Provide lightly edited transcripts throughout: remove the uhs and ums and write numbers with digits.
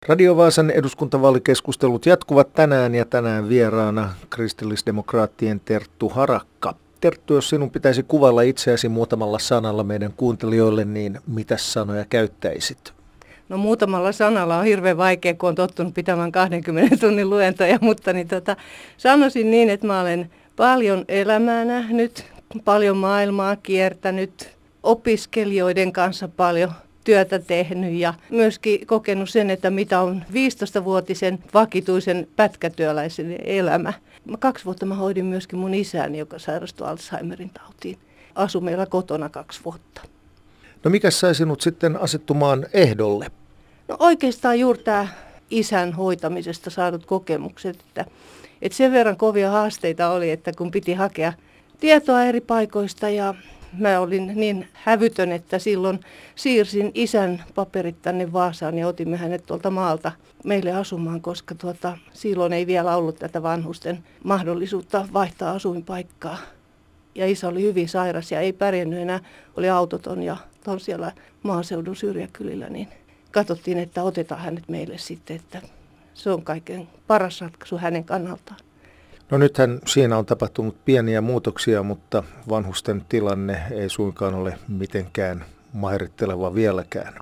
Radio Vaasan eduskuntavaalikeskustelut jatkuvat tänään ja tänään vieraana kristillisdemokraattien Terttu Harakka. Terttu, jos sinun pitäisi kuvailla itseäsi muutamalla sanalla meidän kuuntelijoille, niin mitä sanoja käyttäisit? No muutamalla sanalla on hirveän vaikea, kun on tottunut pitämään 20 tunnin luentoja, mutta sanoisin niin, että mä olen paljon elämää nähnyt, paljon maailmaa kiertänyt, opiskelijoiden kanssa paljon työtä tehnyt ja myöskin kokenut sen, että mitä on 15-vuotisen vakituisen pätkätyöläisen elämä. 2 vuotta mä hoidin myöskin mun isäni, joka sairastui Alzheimerin tautiin. Asui meillä kotona 2 vuotta. No mikä sai sinut sitten asettumaan ehdolle? No oikeastaan juuri tämä isän hoitamisesta saadut kokemukset, että sen verran kovia haasteita oli, että kun piti hakea tietoa eri paikoista ja mä olin niin hävytön, että silloin siirsin isän paperit tänne Vaasaan ja otimme hänet tuolta maalta meille asumaan, koska silloin ei vielä ollut tätä vanhusten mahdollisuutta vaihtaa asuinpaikkaa. Ja isä oli hyvin sairas ja ei pärjännyt enää, oli autoton ja on siellä maaseudun syrjäkylillä, niin katsottiin, että otetaan hänet meille sitten, että se on kaiken paras ratkaisu hänen kannaltaan. No nythän siinä on tapahtunut pieniä muutoksia, mutta vanhusten tilanne ei suinkaan ole mitenkään mairitteleva vieläkään.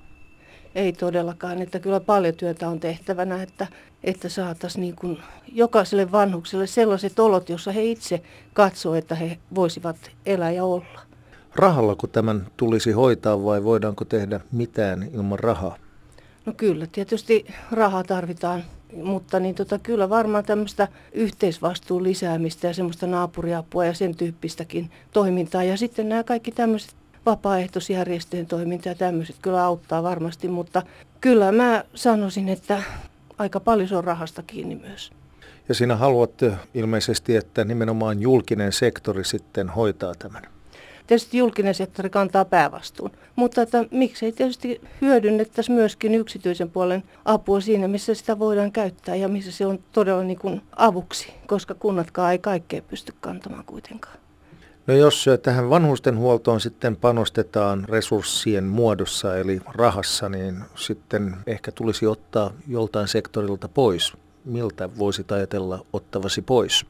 Ei todellakaan, että kyllä paljon työtä on tehtävänä, että saataisiin niin kuin jokaiselle vanhukselle sellaiset olot, jossa he itse katsoo, että he voisivat elää ja olla. Rahallako tämän tulisi hoitaa vai voidaanko tehdä mitään ilman rahaa? No kyllä, tietysti rahaa tarvitaan, mutta kyllä varmaan tämmöistä yhteisvastuun lisäämistä ja semmoista naapuriapua ja sen tyyppistäkin toimintaa. Ja sitten nämä kaikki tämmöiset vapaaehtoisjärjestöjen toiminta ja tämmöiset kyllä auttaa varmasti, mutta kyllä mä sanoisin, että aika paljon se on rahasta kiinni myös. Ja sinä haluat ilmeisesti, että nimenomaan julkinen sektori sitten hoitaa tämän. Tietysti julkinen sektori kantaa päävastuun, mutta miksei tietysti hyödynnettäisiin myöskin yksityisen puolen apua siinä, missä sitä voidaan käyttää ja missä se on todella niin kuin avuksi, koska kunnatkaan ei kaikkea pysty kantamaan kuitenkaan. No jos tähän vanhustenhuoltoon sitten panostetaan resurssien muodossa eli rahassa, niin sitten ehkä tulisi ottaa joltain sektorilta pois. Miltä voisit ajatella ottavasi pois?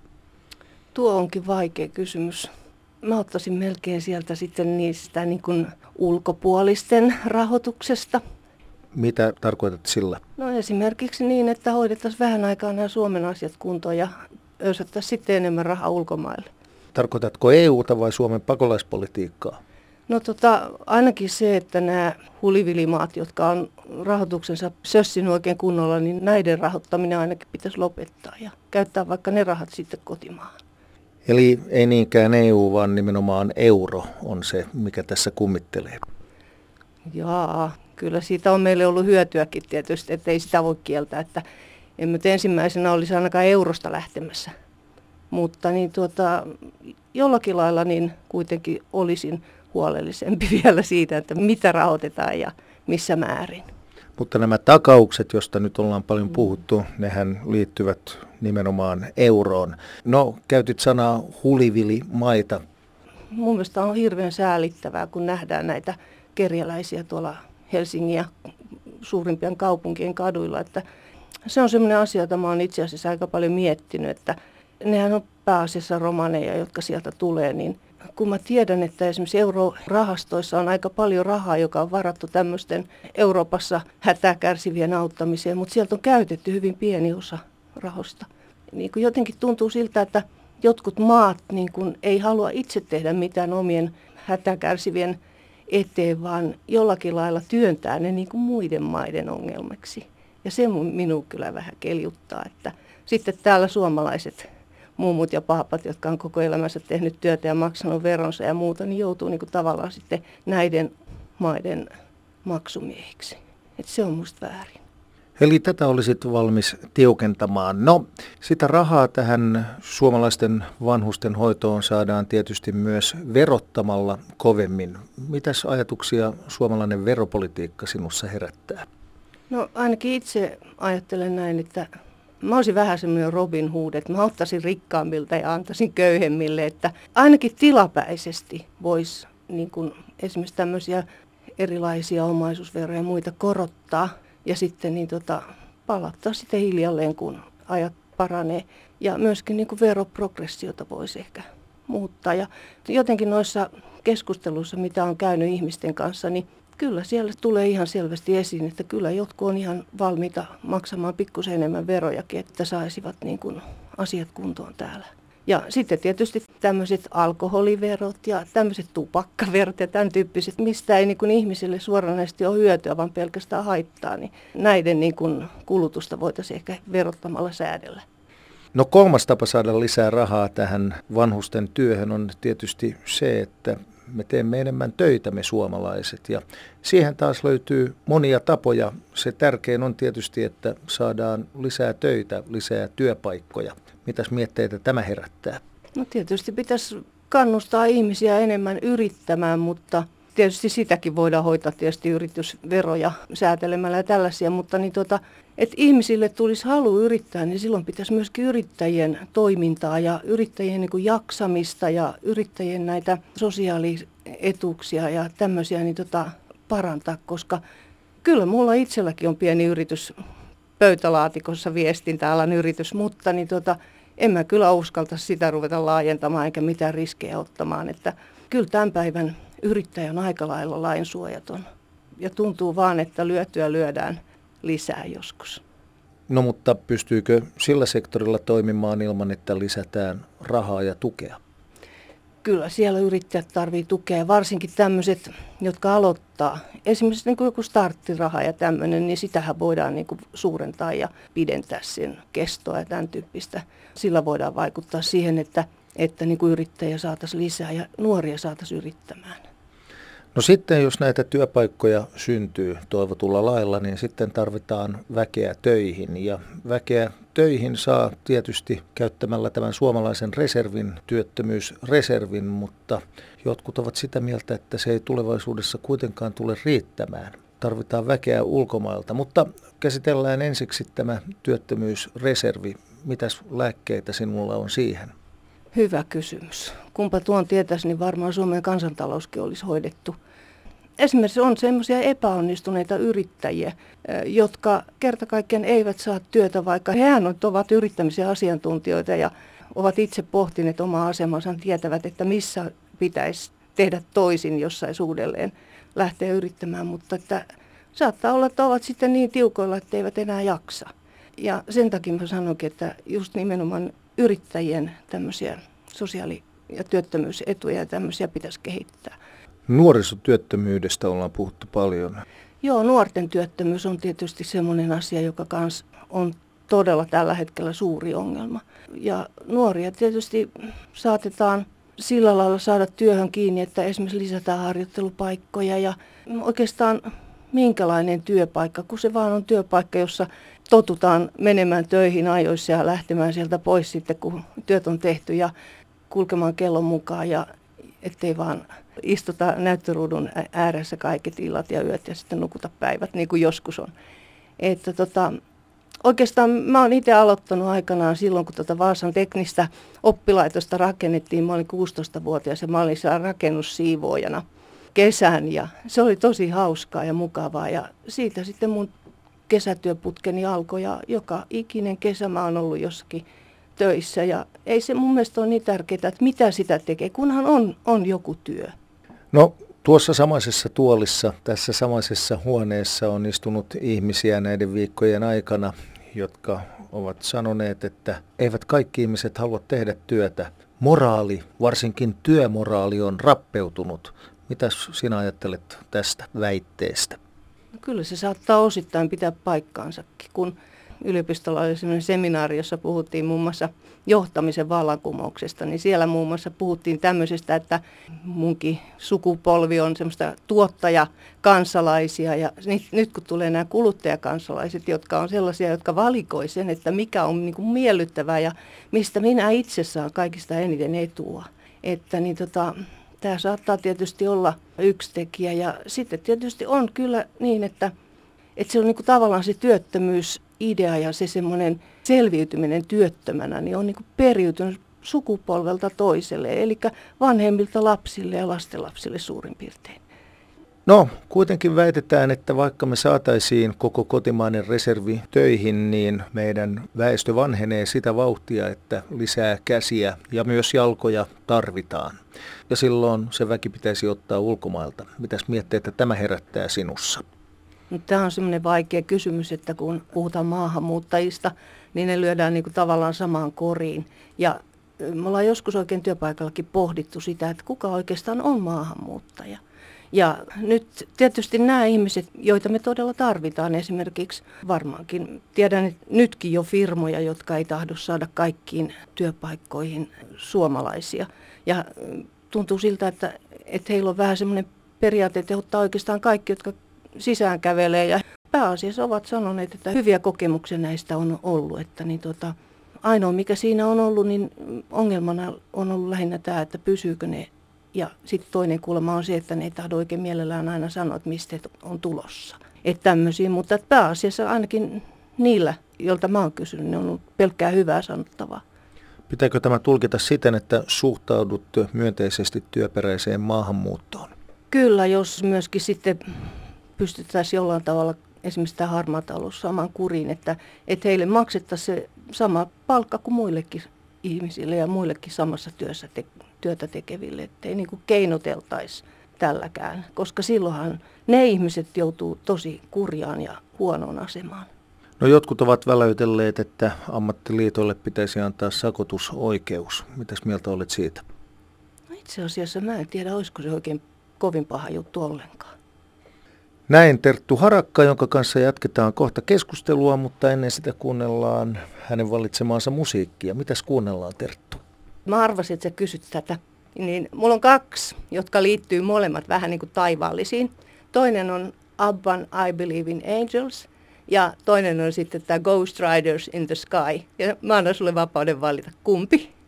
Tuo onkin vaikea kysymys. Mä ottaisin melkein sieltä sitten niistä niin kuin ulkopuolisten rahoituksesta. Mitä tarkoitat sillä? No esimerkiksi niin, että hoidettaisiin vähän aikaa nämä Suomen asiat kuntoon ja öysättäisiin sitten enemmän rahaa ulkomaille. Tarkoitatko EUta vai Suomen pakolaispolitiikkaa? No ainakin se, että nämä hulivilimaat, jotka on rahoituksensa sössin oikein kunnolla, niin näiden rahoittaminen ainakin pitäisi lopettaa ja käyttää vaikka ne rahat sitten kotimaahan. Eli ei niinkään EU, vaan nimenomaan euro on se, mikä tässä kummittelee. Jaa, kyllä siitä on meille ollut hyötyäkin tietysti, että ei sitä voi kieltää, että en nyt ensimmäisenä olisi ainakaan eurosta lähtemässä. Mutta jollakin lailla niin kuitenkin olisin huolellisempi vielä siitä, että mitä rahoitetaan ja missä määrin. Mutta nämä takaukset, joista nyt ollaan paljon puhuttu, nehän liittyvät nimenomaan euroon. No, käytit sanaa hulivilimaita. Mun mielestä on hirveän säälittävää, kun nähdään näitä kerjäläisiä tuolla Helsingin ja suurimpien kaupunkien kaduilla. Että se on semmoinen asia, jota mä oon itse asiassa aika paljon miettinyt, että nehän on pääasiassa romaneja, jotka sieltä tulee, niin kun mä tiedän, että esimerkiksi eurorahastoissa on aika paljon rahaa, joka on varattu tämmöisten Euroopassa hätää kärsivien auttamiseen, mutta sieltä on käytetty hyvin pieni osa rahoista. Niin kuin jotenkin tuntuu siltä, että jotkut maat niin kuin ei halua itse tehdä mitään omien hätää kärsivien eteen, vaan jollakin lailla työntää ne niin kuin muiden maiden ongelmaksi. Ja se minua kyllä vähän keljuttaa, että sitten täällä suomalaiset mummut ja paapat, jotka on koko elämänsä tehnyt työtä ja maksanut veronsa ja muuta, niin joutuu niin kuin tavallaan sitten näiden maiden maksumiehiksi. Että se on musta väärin. Eli tätä olisit valmis tiukentamaan. No, sitä rahaa tähän suomalaisten vanhusten hoitoon saadaan tietysti myös verottamalla kovemmin. Mitäs ajatuksia suomalainen veropolitiikka sinussa herättää? No ainakin itse ajattelen näin, että mä olisin vähän semmoinen Robin Hood, että mä ottaisin rikkaammilta ja antaisin köyhemmille, että ainakin tilapäisesti voisi niin kuin esimerkiksi tämmöisiä erilaisia omaisuusveroja ja muita korottaa ja sitten palauttaa sitten hiljalleen, kun ajat paranee. Ja myöskin niin kuin veroprogressiota voisi ehkä muuttaa. Ja jotenkin noissa keskusteluissa, mitä on käynyt ihmisten kanssa, niin kyllä siellä tulee ihan selvästi esiin, että kyllä jotkut on ihan valmiita maksamaan pikkusen enemmän verojakin, että saisivat niin kuin asiat kuntoon täällä. Ja sitten tietysti tämmöiset alkoholiverot ja tämmöiset tupakkaverot ja tämän tyyppiset, mistä ei niin kuin ihmisille suoranaisesti ole hyötyä, vaan pelkästään haittaa, niin näiden niin kuin kulutusta voitaisiin ehkä verottamalla säädellä. No kolmas tapa saada lisää rahaa tähän vanhusten työhön on tietysti se, että me teemme enemmän töitä me suomalaiset ja siihen taas löytyy monia tapoja. Se tärkein on tietysti, että saadaan lisää töitä, lisää työpaikkoja. Mitäs mietteitä tämä herättää? No tietysti pitäisi kannustaa ihmisiä enemmän yrittämään, mutta tietysti sitäkin voidaan hoitaa tietysti yritysveroja säätelemällä ja tällaisia, mutta että ihmisille tulisi halu yrittää, niin silloin pitäisi myöskin yrittäjien toimintaa ja yrittäjien niin kuin jaksamista ja yrittäjien näitä sosiaalietuuksia ja tämmöisiä parantaa, koska kyllä mulla itselläkin on pieni yritys pöytälaatikossa, viestintäalan yritys, mutta en mä kyllä uskalta sitä ruveta laajentamaan eikä mitään riskejä ottamaan, että kyllä tämän päivän yrittäjä on aika lailla lainsuojaton ja tuntuu vaan, että lyötyä lyödään lisää joskus. No mutta pystyykö sillä sektorilla toimimaan ilman, että lisätään rahaa ja tukea? Kyllä siellä yrittäjät tarvitsee tukea, varsinkin tämmöiset, jotka aloittaa. Esimerkiksi niin kuin joku starttiraha ja tämmöinen, niin sitähän voidaan niin kuin suurentaa ja pidentää sen kestoa ja tämän tyyppistä. Sillä voidaan vaikuttaa siihen, että niin kuin yrittäjä saataisiin lisää ja nuoria saataisiin yrittämään. No sitten jos näitä työpaikkoja syntyy toivotulla lailla, niin sitten tarvitaan väkeä töihin. Ja väkeä töihin saa tietysti käyttämällä tämän suomalaisen reservin, työttömyysreservin, mutta jotkut ovat sitä mieltä, että se ei tulevaisuudessa kuitenkaan tule riittämään. Tarvitaan väkeä ulkomailta, mutta käsitellään ensiksi tämä työttömyysreservi. Mitäs lääkkeitä sinulla on siihen? Hyvä kysymys. Kumpa tuon tietäisi, niin varmaan Suomen kansantalouskin olisi hoidettu. Esimerkiksi on sellaisia epäonnistuneita yrittäjiä, jotka kerta kaikkiaan eivät saa työtä, vaikka hehän ovat yrittämisen asiantuntijoita ja ovat itse pohtineet omaa asemansa, tietävät, että missä pitäisi tehdä toisin, jos saisi uudelleen lähteä yrittämään, mutta että saattaa olla, että ovat sitten niin tiukoilla, että eivät enää jaksa. Ja sen takia mä sanoinkin, että just nimenomaan yrittäjien tämmöisiä sosiaali- ja työttömyysetuja ja tämmöisiä pitäisi kehittää. Nuorisotyöttömyydestä ollaan puhuttu paljon. Joo, nuorten työttömyys on tietysti semmoinen asia, joka kans on todella tällä hetkellä suuri ongelma. Ja nuoria tietysti saatetaan sillä lailla saada työhön kiinni, että esimerkiksi lisätään harjoittelupaikkoja ja oikeastaan minkälainen työpaikka, kun se vaan on työpaikka, jossa totutaan menemään töihin ajoissa ja lähtemään sieltä pois sitten, kun työt on tehty ja kulkemaan kellon mukaan ja ettei vaan istuta näyttöruudun ääressä kaiket illat ja yöt ja sitten nukuta päivät, niin kuin joskus on. Että oikeastaan mä oon itse aloittanut aikanaan silloin, kun Vaasan teknistä oppilaitosta rakennettiin. Mä olin 16-vuotias ja mä olin siellä rakennussiivoojana kesän ja se oli tosi hauskaa ja mukavaa ja siitä sitten mun kesätyöputkeni alkoi ja joka ikinen kesä mä oon ollut jossakin töissä ja ei se mun mielestä ole niin tärkeää, että mitä sitä tekee, kunhan on joku työ. No tuossa samaisessa tuolissa, tässä samaisessa huoneessa on istunut ihmisiä näiden viikkojen aikana, jotka ovat sanoneet, että eivät kaikki ihmiset halua tehdä työtä. Moraali, varsinkin työmoraali on rappeutunut. Mitäs sinä ajattelet tästä väitteestä? No kyllä se saattaa osittain pitää paikkaansakin, kun yliopistolla oli sellainen seminaari, jossa puhuttiin muun muassa johtamisen vallankumouksesta, niin siellä muun muassa puhuttiin tämmöisestä, että munkin sukupolvi on semmoista tuottajakansalaisia ja nyt kun tulee nämä kuluttajakansalaiset, jotka on sellaisia, jotka valikoi sen, että mikä on niin kuin miellyttävää ja mistä minä itse saan kaikista eniten etua, että tämä saattaa tietysti olla yksi tekijä ja sitten tietysti on kyllä niin, että se on niin kuin tavallaan se työttömyysidea ja se semmoinen selviytyminen työttömänä niin on niin kuin periytynyt sukupolvelta toiselle, eli vanhemmilta lapsille ja lastenlapsille suurin piirtein. No, kuitenkin väitetään, että vaikka me saataisiin koko kotimainen reservi töihin, niin meidän väestö vanhenee sitä vauhtia, että lisää käsiä ja myös jalkoja tarvitaan. Ja silloin se väki pitäisi ottaa ulkomailta. Mitäs mietteitä tämä herättää sinussa? No, tämä on semmoinen vaikea kysymys, että kun puhutaan maahanmuuttajista, niin ne lyödään niin kuin tavallaan samaan koriin. Ja me ollaan joskus oikein työpaikallakin pohdittu sitä, että kuka oikeastaan on maahanmuuttaja. Ja nyt tietysti nämä ihmiset, joita me todella tarvitaan, esimerkiksi varmaankin, tiedän että nytkin jo firmoja, jotka ei tahdo saada kaikkiin työpaikkoihin suomalaisia. Ja tuntuu siltä, että heillä on vähän semmoinen periaate, että he ottaa oikeastaan kaikki, jotka sisään kävelee. Ja pääasiassa ovat sanoneet, että hyviä kokemuksia näistä on ollut. Että ainoa mikä siinä on ollut, niin ongelmana on ollut lähinnä tämä, että pysyykö ne. Ja sitten toinen kulma on se, että ne ei tahdo oikein mielellään aina sanoa, että mistä on tulossa. Että tämmöisiä, mutta pääasiassa ainakin niillä, joilta mä oon kysynyt, ne on ollut pelkkää hyvää sanottavaa. Pitääkö tämä tulkita siten, että suhtaudut myönteisesti työperäiseen maahanmuuttoon? Kyllä, jos myöskin sitten pystyttäisiin jollain tavalla esimerkiksi tämä harmaa talous samaan kuriin, että heille maksettaisiin se sama palkka kuin muillekin ihmisille ja muillekin samassa työtä tekeville, ettei niin kuin keinoteltaisi tälläkään, koska silloinhan ne ihmiset joutuu tosi kurjaan ja huonoon asemaan. No jotkut ovat väläytelleet, että ammattiliitoille pitäisi antaa sakotusoikeus. Mitäs mieltä olet siitä? No itse asiassa mä en tiedä, olisiko se oikein kovin paha juttu ollenkaan. Näin Terttu Harakka, jonka kanssa jatketaan kohta keskustelua, mutta ennen sitä kuunnellaan hänen valitsemaansa musiikkia. Mitäs kuunnellaan, Terttu? Mä arvasin, että sä kysyt tätä. Niin, mulla on kaksi, jotka liittyy molemmat vähän niin kuin taivaallisiin. Toinen on Abban I Believe in Angels ja toinen on sitten tämä Ghost Riders in the Sky. Ja mä annan sulle vapauden valita kumpi.